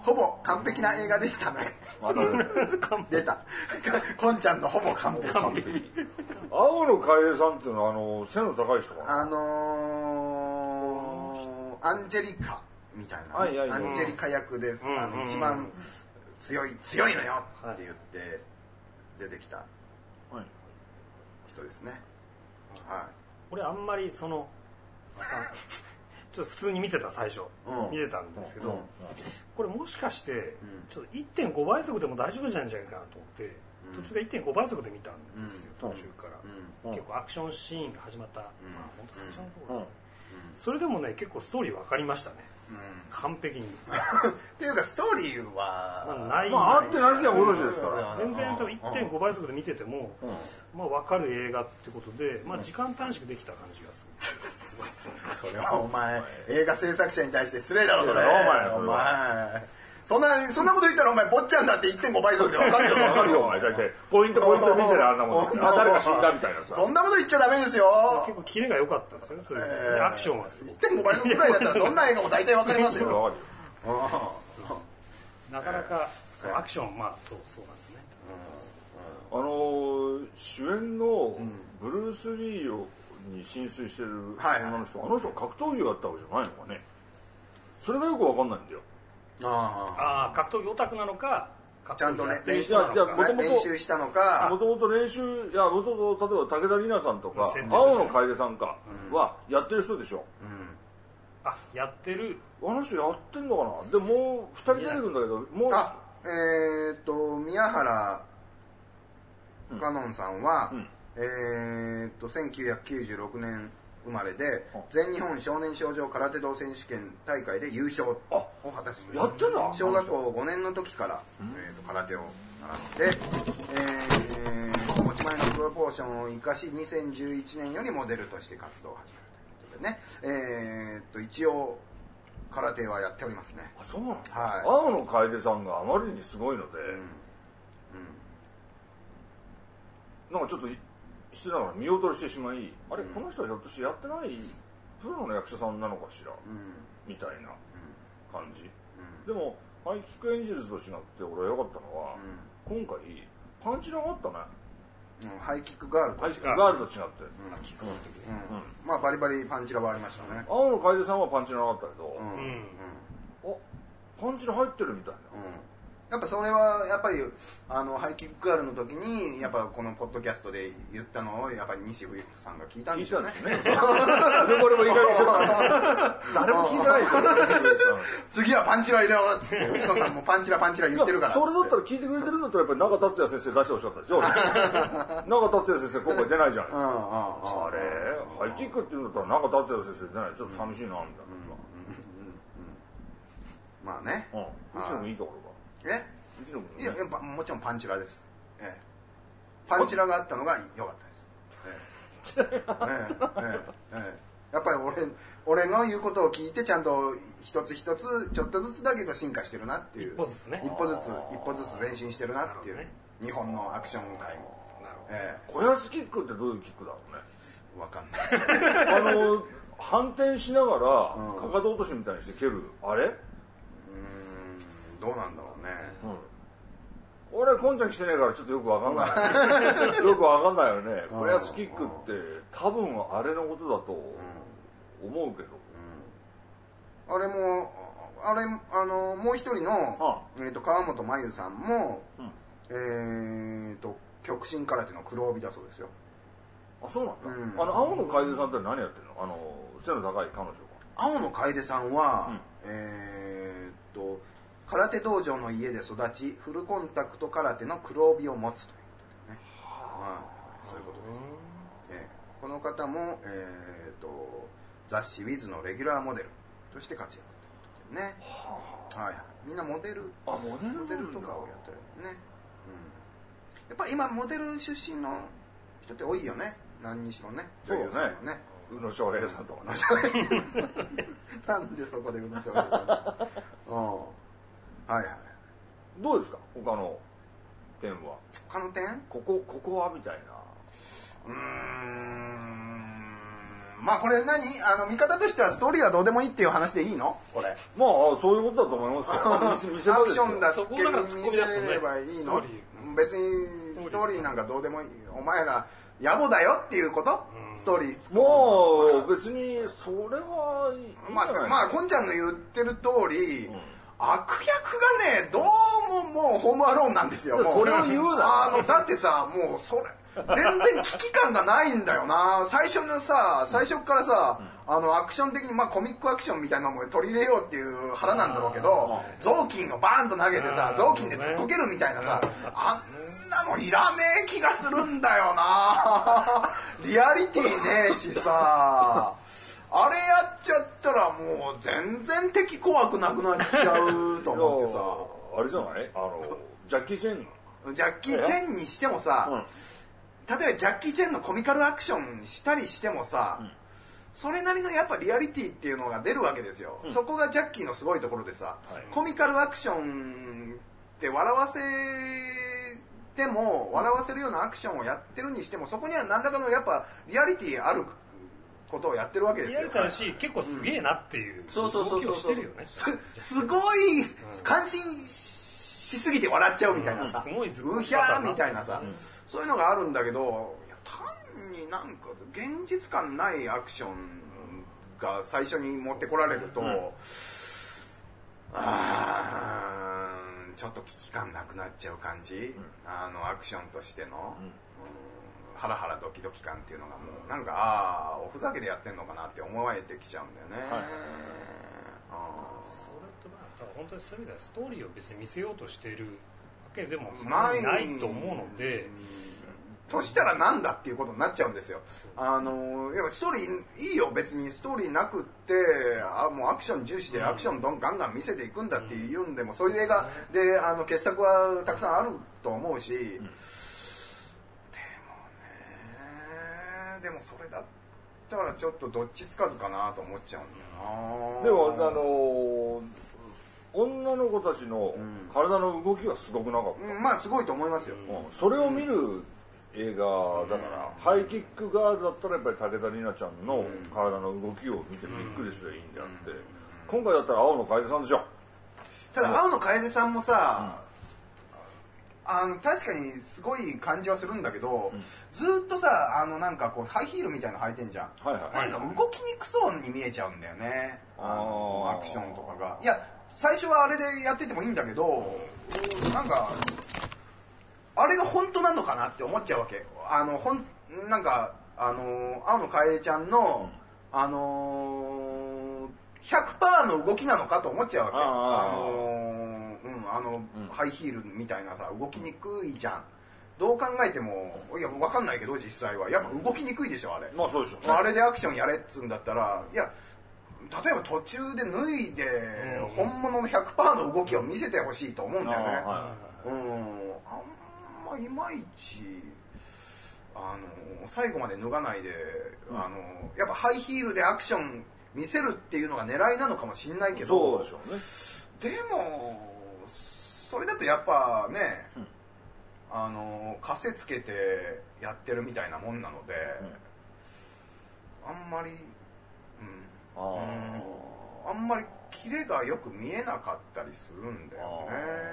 ほぼ完璧な映画でしたね。出た。こんちゃんのほぼ完璧。完璧。 青野楓さんっていうのはあの背の高い人かな。 あのー、アンジェリカみたいな、ね、アンジェリカ役です、うん、あの一番強い強いのよって言って出てきた人ですね。はい。はい、 俺あんまりそのちょっと普通に見てた最初、うん、見てたんですけど、うんうん、これもしかしてちょっと いってんご 倍速でも大丈夫じゃないんじゃないかなと思って、うん、途中で いってんご 倍速で見たんですよ、うん、途中から、うん、結構アクションシーンが始まった、うん、まあ本当最初の頃ですね、うん、それでもね結構ストーリー分かりましたね、うん、完璧にっていうかストーリーは、 まあ、ない、 まあ、あってなきゃよろしいですから、 全然多分 いってんご 倍速で見てても、うん、まあ、分かる映画ってことで、まあ、時間短縮できた感じがするそれはお前映画制作者に対して失礼だろそれお前お前そんなそんなこと言ったらお前坊ちゃんだって いってんご 倍速で分かるよ分かるよお前大体ポイントポイント見てるあんなもん誰か死んだみたいなさそんなこと言っちゃダメですよ。 結構キレが良かったですよそれ、えー、アクションはすごい いってんご 倍速ぐらいだったらどんな映画も大体分かりますよなかなかそうアクションまあそうそうなんですね、 うん、あの主演のブルース・リーに浸水してる女の人、はい、あの人は格闘技をやったわけじゃないのかね。それがよく分かんないんだよ。 ああ格闘技オタクなのかちゃんとね練習したのかもともと練習いやもともと例えば武田里奈さんとか、ね、青野楓さんかはやってる人でしょ、うん、 あやってるあの人やってんのかな。でもうふたり出てくるんだけどもうあえー、っと宮原香音さんは、うん、えー、っとせんきゅうひゃくきゅうじゅうろくねん生まれで全日本少年少女空手道選手権大会で優勝を果たしました。 やってんだ。 小学校ごねんの時から、えー、と空手を習って、えー、持ち前のプロポーションを生かしにせんじゅういちねんよりモデルとして活動を始めるということでね、えー、と一応空手はやっておりますね。 あ、そうなの、 はい、 青野楓さんがあまりにすごいので、うんうん、なんかちょっとしてながら見劣りしてしまい、あれ、うん、この人はひょっとしてやってないプロの役者さんなのかしら、うん、みたいな感じ、うん、でもハイキックエンジェルズと違って俺が良かったのは、うん、今回パンチラがあったね、 うん、ハイキックガールとハイキックガールと違って、うん、 キックの時、うんうん、まあバリバリパンチラはありましたね。 青野楓さんはパンチラなかったけど、うんうん、あパンチラ入ってるみたいな、うんやっぱそれはやっぱりあのハイキックガールの時にやっぱこのポッドキャストで言ったのをやっぱり西冬さんが聞いたんですよね。 聞いたんですね。これも意外にしょ誰も聞いてないですよ。 次はパンチラ入れろっつって内野さんもパンチラパンチラ言ってるから。 それだったら聞いてくれてるんだったらやっぱり中達也先生出してほしかったですよ。中達也先生今回出ないじゃないですか。あれハイキックって言うんだったら中達也先生出ないちょっと寂しいなみたいな。 まあね。 うん。うちのもいいところが。 えいややっぱもちろんパンチラです、ええ、パンチラがあったのが良かったです、ええええええ、やっぱり 俺, 俺の言うことを聞いてちゃんと一つ一つちょっとずつだけど進化してるなっていう一歩ずつね一歩ずつ一歩ずつ前進してるなっていう、ね、日本のアクション界もなるほど、 ええ、小安キックってどういうキックだろうね。 分かんないあの反転しながらかかと落としみたいにして蹴るあれどうなんだろうね、 うん、俺こんちゃん来てねえからちょっとよくわかんないよくわかんないよね。小安キックって多分あれのことだと思うけど、 うん、あれもあれあのもう一人の、はあえー、と川本真由さんも、うん、えー、と極真空手の黒帯だそうですよ。 あ、そうなんだ、うん、あの青野楓さんって何やってるの。あの背の高い彼女は。青野楓さんは、うん、えー、と空手道場の家で育ちフルコンタクト空手の黒帯を持つということでね、はあ、そういうことです、えー、この方も、えー、と雑誌「ウィズ のレギュラーモデルとして活躍というね、はあはい、みんなモデルあモデルモデルとかをやってるね、うん、やっぱ今モデル出身の人って多いよね。何にしろね。 そうねね宇野昌平さんとかねなんでそこで宇野昌平さんうんはいはい。 どうですか他の点は。 他の点ここここはみたいな。 うーんまあこれ何あの見方としてはストーリーはどうでもいいっていう話でいいのこれ。 まあそういうことだと思いますよ。見せ場アクですよションだけそこだから突っ込見み出すとねせればいいのストーリー別にストーリーなんかどうでもいい。お前ら野暮だよっていうこと、うん、ストーリー突っ込むもう別にそれはいいんじゃない。 まあまあこんちゃんの言ってる通り、うん、悪役がねどうももうホームアローンなんですよ。もうそれを言うな。 あのだってさもうそれ全然危機感がないんだよな。最初のさ最初からさ、うん、あのアクション的にまあコミックアクションみたいなのも取り入れようっていう腹なんだろうけど、雑巾をバーンと投げてさ雑巾で突っこけるみたいなさ、あんなのいらねえ気がするんだよな。リアリティねえしさ。あれやっちゃったらもう全然敵怖くなくなっちゃうと思ってさ。 あれじゃないあのジャッキー・チェンジャッキー・チェンにしてもさ、うん、例えばジャッキー・チェンのコミカルアクションしたりしてもさ、うん、それなりのやっぱリアリティっていうのが出るわけですよ、うん、そこがジャッキーのすごいところでさ、はい、コミカルアクションって笑わせても笑わせるようなアクションをやってるにしてもそこには何らかのやっぱリアリティあることをやってるわけですよ。 リアリティあるし、結構すげえなっていう動きをしてるよね。 すごい感心しすぎて笑っちゃうみたいなさ、うん、うひゃーみたいなさ、うん、そういうのがあるんだけど、いや単になんか現実感ないアクションが最初に持ってこられると、うん、あーちょっと危機感なくなっちゃう感じ、うん、あのアクションとしての、うんうん、ハラハラドキドキ感っていうのがもうなんかああおふざけでやってんのかなって思えてきちゃうんだよね、はい、 本当にそういう意味ではストーリーを別に見せようとしているわけでもないないと思うので、 としたらなんだっていうことになっちゃうんですよ。あのいやストーリーいいよ別にストーリーなくってあもうアクション重視でアクションどんガンガン見せていくんだっていうんでも、そういう映画であの傑作はたくさんあると思うし、でもねでもそれだったらちょっとどっちつかずかなと思っちゃうんだよな。 でもあの女の子たちの体の動きはすごくなかった、 うん、まあすごいと思いますよ、 うん、それを見る映画だから、うん、ハイキックガールだったらやっぱり武田里奈ちゃんの体の動きを見てびっくりすればいいんであって、うん、今回だったら青野楓さんでしょ。 ただ青野楓さんもさ、うん、あの確かにすごい感じはするんだけど、うん、ずっとさあのなんかこうハイヒールみたいなの履いてんじゃん、はいはい、なんか動きにくそうに見えちゃうんだよね、あのアクションとかが。いや最初はあれでやっててもいいんだけど、なんかあれが本当なのかなって思っちゃうわけ。あのほんなんかあの青野楓ちゃんの、うん、あの ひゃくパーセント の動きなのかと思っちゃうわけ。あのうんあの、うん、ハイヒールみたいなさ動きにくいじゃん。どう考えてもいや分かんないけど実際はやっぱ動きにくいでしょあれ。 まあそうでしょうね。 あれでアクションやれっつうんだったらいや。例えば途中で脱いで本物の ひゃくパーセント の動きを見せてほしいと思うんだよね。あ、うん、あんまいまいちあの最後まで脱がないで、うん、あのやっぱハイヒールでアクション見せるっていうのが狙いなのかもしれないけど、 そうでしょうね。 でもそれだとやっぱね、うん、あのカセつけてやってるみたいなもんなので、うん、あんまりあ, うん、あんまりキレがよく見えなかったりするんだよね。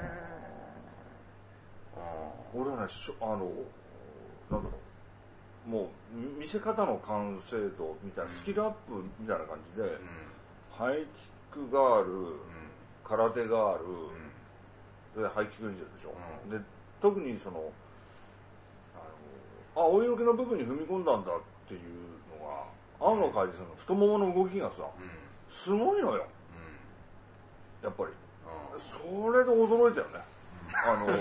あ俺はねあのなんだろうもう見せ方の完成度みたいな、うん、スキルアップみたいな感じで、うん、ハイキックガール、うん、空手ガール、うん、でハイキックエンジェルでしょ、うん、で特にそのあのあ追いのけの部分に踏み込んだんだっていうのが青野楓さんの太ももの動きがさ、うん、すごいのよ、うん、やっぱり、うん、それで驚いたよね、うん、あの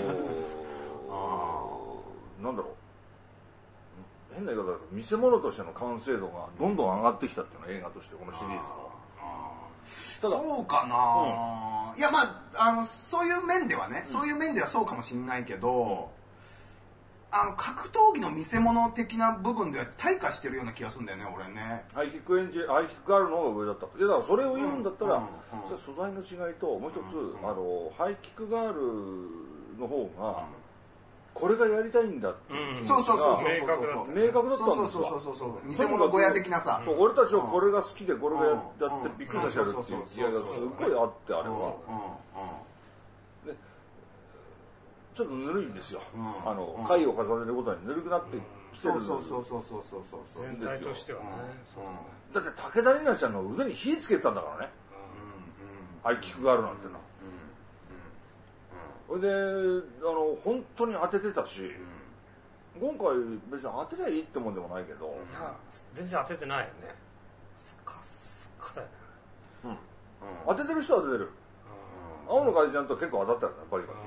ー、なんだろう変な言い方だと見せ物としての完成度がどんどん上がってきたっていうの映画としてこのシリーズのそうかな、うん、いやまあ、あのそういう面ではね、うん、そういう面ではそうかもしれないけど、あの格闘技の見せ物的な部分では退化してるような気がするんだよね俺ね。 ハイキックエンジンハイキックガールの方が上だった。いやだからそれを言うんだったら、うんうんうん、それ素材の違いともう一つ、うんうん、あのハイキックガールの方が、 これがやりたいんだっていう気持ちが明確だった明確だったんですよ。 そうそうそうそう偽物小屋的なさ、 そう俺たちはこれが好きでこれがやってびっくりさせてやるっていう気合がすごいあってあれはでちょっとぬるいんですよ。あの回を重ねることにぬるくなってきてるんですよ。 そうそうそうそうそうそう全体としてはね。 だって武田里奈ちゃんの腕に火つけてたんだからね。合気があるなんてな。それであの本当に当ててたし、今回別に当てりゃいいってもんでもないけど、 いや全然当ててないよね。スカスカだよね。 うん、当ててる人は当ててる。青の会ちゃんと結構当たったよね、バリバリ。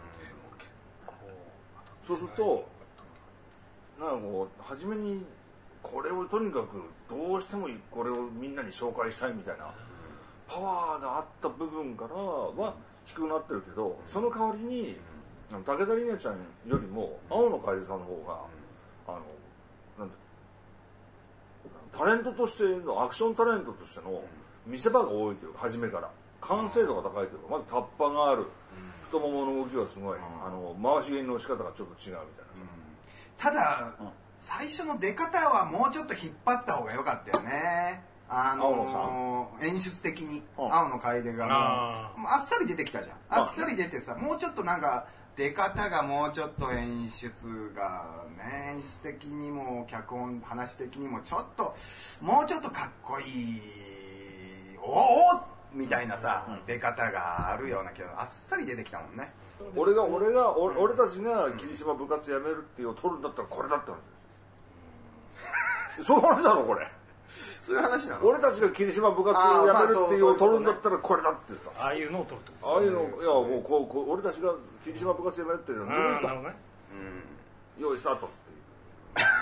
そうするとなんかこう初めにこれをとにかくどうしてもこれをみんなに紹介したいみたいなパワーがあった部分からは低くなってるけど、その代わりに武田里奈ちゃんよりも青の楓さんの方があのなんてタレントとしてのアクションタレントとしての見せ場が多いというか、初めから完成度が高いというか、まずタッパがある、太ももの動きがすごい、あの回し蹴りの仕方がちょっと違うみたいな。 ただ、うん、最初の出方はもうちょっと引っ張った方が良かったよね。あのー、演出的に、うん、青の楓がもうあっさり出てきたじゃん。あっさり出てさ、もうちょっとなんか出方がもうちょっと演出がね、演出的にも脚本話的にもちょっともうちょっとかっこいいおおみたいなさ、うん、出方があるようなけど、あっさり出てきたもんね。 俺が俺が俺、俺たちが霧島部活やめるっていうを取るんだったらこれだって話です。そういう話だろこれ。 そういう話なの。 俺たちが霧島部活をやめるっていうを取るんだったらこれだってさ。 ああいうのを取るってこと。 ああいうのいやもうこうこう俺たちが霧島部活やめるっていうのを抜いた。用意スタートっていう。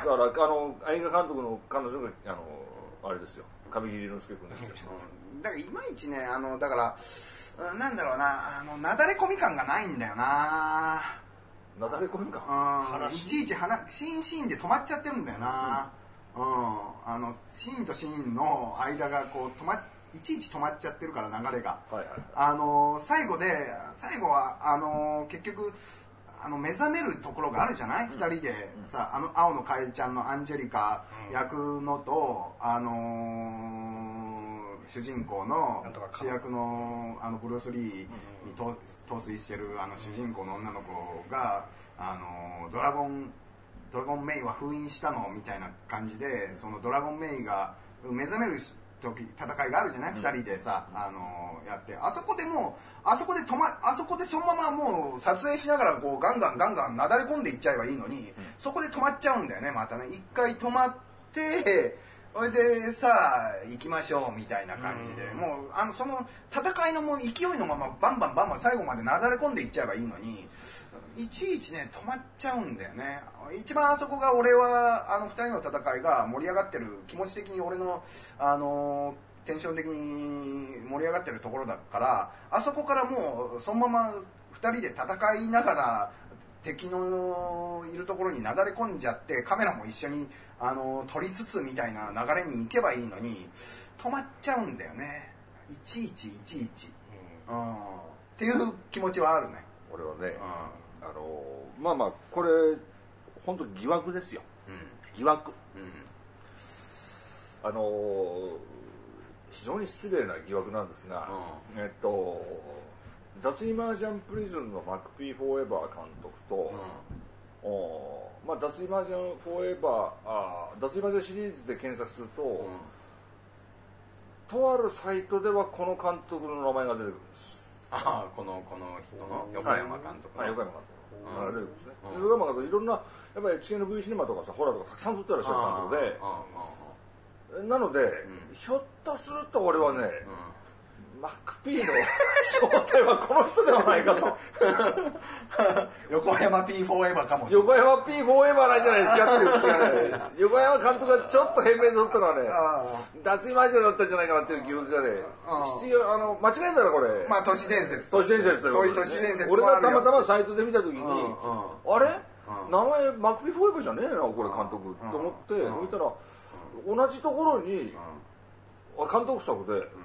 だからあの映画監督の彼女があのあれですよ。上桐之介君ですよ。 だからいまいちね、あのだからなんだろうな、あのなだれ込み感がないんだよな。 なだれ込み感。 うん。いちいち話シーンシーンで止まっちゃってるんだよな。うん。うん、あのシーンとシーンの間がこう止まいちいち止まっちゃってるから流れが。はいはい、あの最後で最後はあの結局。あの目覚めるところがあるじゃない、うん、ふたりでさ、あの青の楓ちゃんのアンジェリカ役のと、うん、あのー、主人公の主役のあのブルース・リーに陶酔してるあの主人公の女の子が、あのー、ドラゴンドラゴンメイは封印したのみたいな感じで、そのドラゴンメイが目覚める時戦いがあるじゃない、うん、ふたりでさ、あのー、やって、あそこでもうあそこで止まあそこでそのままもう撮影しながらこうガンガンガンガンなだれ込んでいっちゃえばいいのに、うん、そこで止まっちゃうんだよね。またね一回止まってそれでさあ行きましょうみたいな感じで、うん、もうあのその戦いのもう勢いのままバンバンバンバン最後までなだれ込んでいっちゃえばいいのに、いちいちね止まっちゃうんだよね。一番あそこが俺はあのふたりの戦いが盛り上がってる、気持ち的に俺のあのーテンション的に盛り上がってるところだから、あそこからもうそのままふたりで戦いながら敵のいるところになだれ込んじゃってカメラも一緒にあの撮りつつみたいな流れに行けばいいのに止まっちゃうんだよね。いちいちいちいち、うん、っていう気持ちはあるね。 俺はね、うん、あのまあまあこれ本当疑惑ですよ、うん、疑惑、うん、あの非常に失礼な疑惑なんですが、うん、えっと脱衣マージャンプリズンのマクピー・フォーエバー監督と、うん、おまあ、脱衣マージャンフォーエバーあ脱衣マージャンシリーズで検索すると、うん、とあるサイトではこの監督の名前が出てくるんです。 ああ、このこの人の横山監督、 はい、横山監督、うん、出てくるんですね、うん、横山監督いろんなやっぱり地形の ブイ シネマとかさホラーとかたくさん撮ってらっしゃる監督で、なので、うん、ひょっとすると俺はね、うん、マック P の正体はこの人ではないかと横山 P フォーエバーかもしれない。 横山 P フォーエバーなんじゃないですかっていう気がね横山監督がちょっと変面で撮ったのはね脱衣マージャンだったんじゃないかなっていう記憶がね必要、あの間違えたらこれまあ都市伝説都市伝説ということで、ね、 そういう都市伝説俺がたまたまサイトで見た時に、うんうん、あれ、うん、名前マック P フォーエバーじゃねえなこれ監督、うん、と思って、うん、見たら同じところに、うん、監督作で、うん、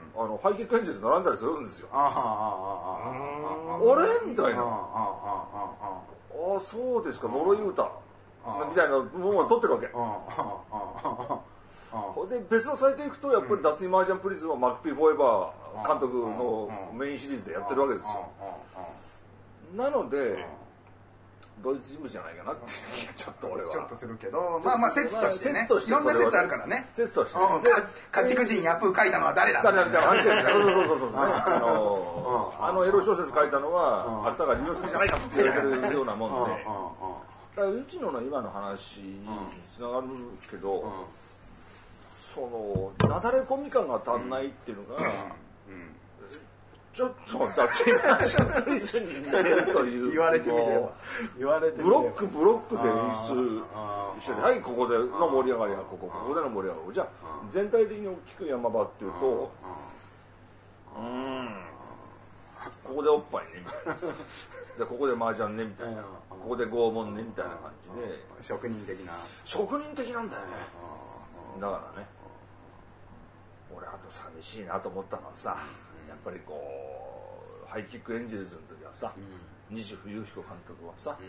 あのハイキックエンジン並んだりするんですよ。ああれみたいな。ああそうですか、呪い歌みたいなものを撮ってるわけ。で別のサイト行くとやっぱり脱衣マージャンプリズムはマクピー・フォーエバー監督のメインシリーズでやってるわけですよ。なので同一人物じゃないかなっていう気がちょっと俺はちょっとするけど、まあまあ説としてね、いろんな説あるからね。 説として家畜人ヤプー書いたのは誰だみたいな話ですね。そうそうそうそうあのエロ小説書いたのは芥川龍之介じゃないかって言われてるようなもんで、だから内野の今の話につながるけど、そのなだれ込み感が足んないっていうのがちょっと脱衣マージャンプリズムに似てるという言われてみれば言われてみればブロックブロックで演出一緒にはいここでの盛り上がりはここここでの盛り上がりじゃあ全体的に大きく山場っていうとうーんここでおっぱいねみたいなでここで麻雀ねみたいなここで拷問ねみたいな感じで職人的な職人的なんだよね。だからね俺あと寂しいなと思ったのはさやっぱりこうハイキックエンジェルズの時はさ、うん、西冬彦監督はさ、うん、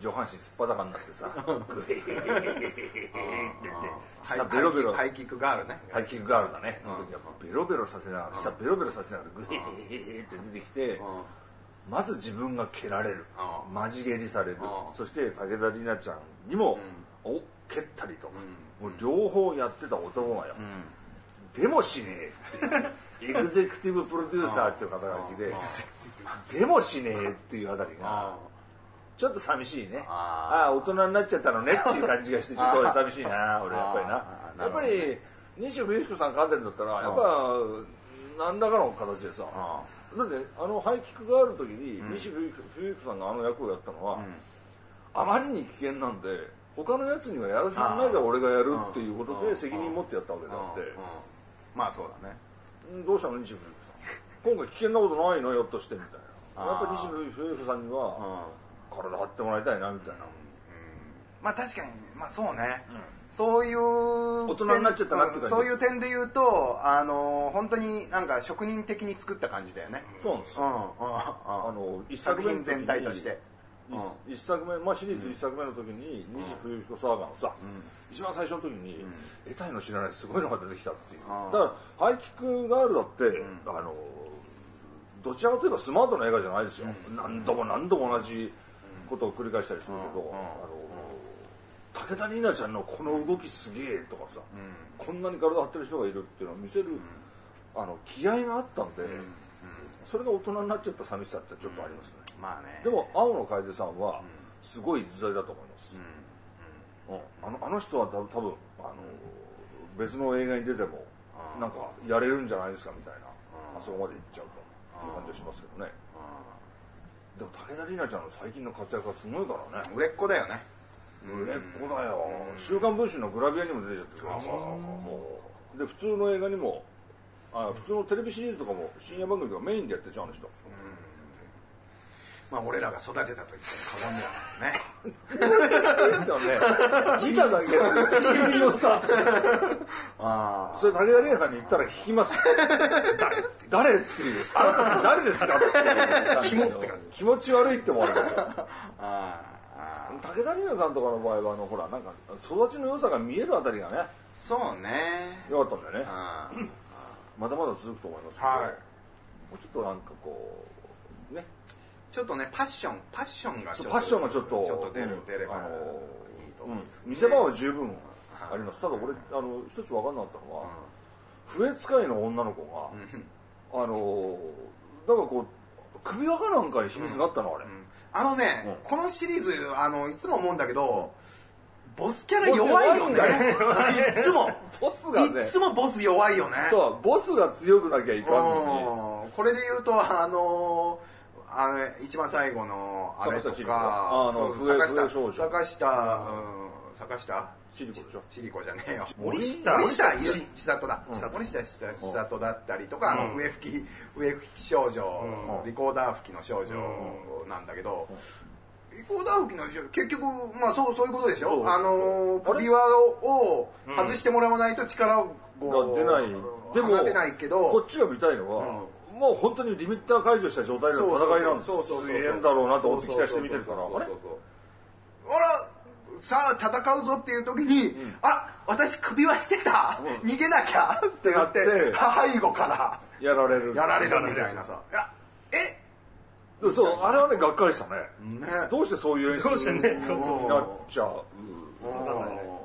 上半身すっぱだかになってさグヘヘヘヘヘヘって言って下ベロベロハイキックガールねハイキックガールだね、その時はベロベロさせながら下ベロベロさせながらグヘヘヘヘって出てきてまず自分が蹴られるマジ蹴りされるそして武田里奈ちゃんにも、うん、お蹴ったりとか、うん、もう両方やってた男がよ、うん、でもしねえってエグゼクティブプロデューサーっていう肩書きででもしねえっていうあたりがちょっと寂しいね。ああ大人になっちゃったのねっていう感じがしてちょっと俺寂しいな俺やっぱりなやっぱり西冬彦さん噛んでるんだったらやっぱ何らかの形でさだってあのハイキックがある時に西冬彦さんがあの役をやったのはあまりに危険なんで他のやつにはやらせないから俺がやるっていうことで責任持ってやったわけであってまあそうだねどうしたの西冬彦さん今回危険なことないのよっとしてみたいなやっぱり西冬彦さんには体張ってもらいたいなみたいな、うんうん、 まあ確かにまあそうね、うん、そういう大人になっちゃったなって感じそういう点で言うとあの本当になんか職人的に作った感じだよね。 そうなんですよ、うんうん、あの一作目全体として一作目、まあ、シリーズ一作目の時に西冬彦サーガのさ、うん、一番最初の時に、うん、得体の知らないすごいのが出てきたっていう、うん、だからハイキックガールだって、うん、あのどちらかといえばスマートな映画じゃないですよ、うん、何度も何度も同じことを繰り返したりするけど、うん、あの武田里奈ちゃんのこの動きすげえとかさ、うん、こんなに体張ってる人がいるっていうのを見せる、うん、あの気合があったんで、うん、それが大人になっちゃった寂しさってちょっとありますね、うん、まあねでも青野楓さんはすごい逸材だと思います、うんうん、あのあの人は多分あの別の映画に出てもなんかやれるんじゃないですかみたいな、あそこまでいっちゃうという感じがしますけどね。でも武田里奈ちゃんの最近の活躍はすごいからね。 売れっ子だよね。 売れっ子だよ。週刊文春のグラビアにも出てちゃってるからさ。で普通の映画にもあ普通のテレビシリーズとかも深夜番組とかメインでやってるじゃんあの人。 まあ俺らが育てたと言っても過言ではないね。 ですよね。見ただけでちびをさ。ああ。それ武田里奈さんに言ったら聞きます。誰誰っていう。あなた誰ですかって。気持って感じ。気持ち悪いってもあるから。ああ。武田里奈さんとかの場合はあのほらなんか育ちの良さが見えるあたりがね。 そうね。 よかったんだよね。まだまだ続くと思いますけど。はい。もうちょっとなんかこうね。 ちょっとねパッションパッションがちょっとパッションがちょっとちょっと出る、うん、出ればいいと思うんですけど、ね、 見せ場は十分あります。ただ俺あの一つ分かんなかったのは、うん、笛使いの女の子が、うん、あのだからこう首輪かなんかに秘密があったの、うん、あれ、うん、あのね、うん、このシリーズあのいつも思うんだけどボスキャラ弱いよね。いつもボスがねいつもボス弱いよね。 そうボスが強くなきゃいかんのにこれで言うとあのあの一番最後のあれとか坂下坂下坂下千里子でしょ。 千里子じゃねえよ。 森下森下千里だ。森下千里だったりとかあの笛吹き笛吹き少女リコーダー吹きの少女なんだけど。リコーダー吹きの少女結局まあそうそういうことでしょ。あの首輪を外してもらわないと力こう出ない。でも放てないけど、 こっちが見たいのは、うん、もう本当にリミッター解除した状態での戦いなんですよ。すげえんだろうなと思って期待して見てるから、あれ？ あら、さあ戦うぞっていう時に、うん、あ、私首はしてた、うん、逃げなきゃって言って背後からやられるやられるみたいなさ、いや、えそう、あれはね、がっかりしたね。ね、どうしてそういう演出どうしてね、そうそうそう。 なっちゃう。 わかんないね。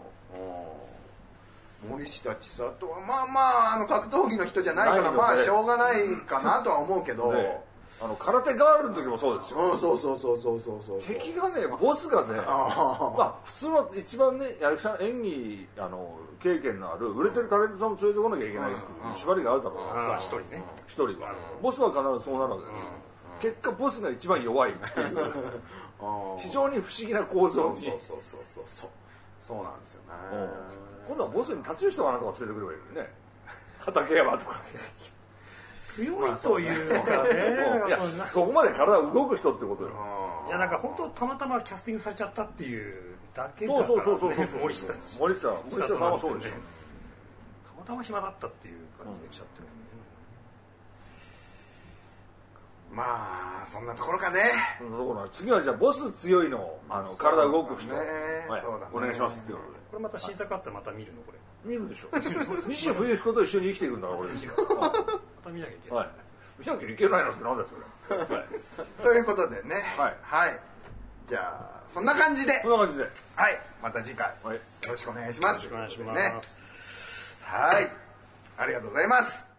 森下千里は、まあまあ、あの、格闘技の人じゃないから、まあ、しょうがないかなとは思うけど、ね、 あの、空手ガールの時もそうですよ。 うん、そうそうそうそうそうそう。 敵がね、ボスがね、まあ、普通は一番ね、役者、演技、あの、経験のある、売れてるタレントさんも連れてこなきゃいけない縛りがあるだろうから、 一人ね。 一人は。ボスは必ずそうなるわけですよ。結果ボスが一番弱いっていう非常に不思議な構造に。 そうそうそうそうそうそうなんですよね。 今度はボスに立ち人かなんとか連れてくればいいのにね。畠山とか強いというかね。 いやそこまで体動く人ってことよ。 いやなんか本当たまたまキャスティングされちゃったっていうだけだからね。 そうそうそうそうそう。 森下森下森下さんはそうでしょ。 たまたま暇だったっていう感じで来ちゃってる。 まあそんなところかね。 次はじゃあボス強いの、あの体動く人、 ね、 はい、 そうだね、 お願いしますっていうことで。 これまた新作あったらまた見るのこれ。 見るでしょ。西野冬彦と一緒に生きていくんだからこれですよ。 また見なきゃいけない。はい。 見なきゃいけないのってなんだよそれ。はい。 ということでね。 はい。 はい。じゃあそんな感じで。 そんな感じで。 はい。また次回、はい、よろしくお願いします。 よろしくお願いします。 ね、はい。ありがとうございます。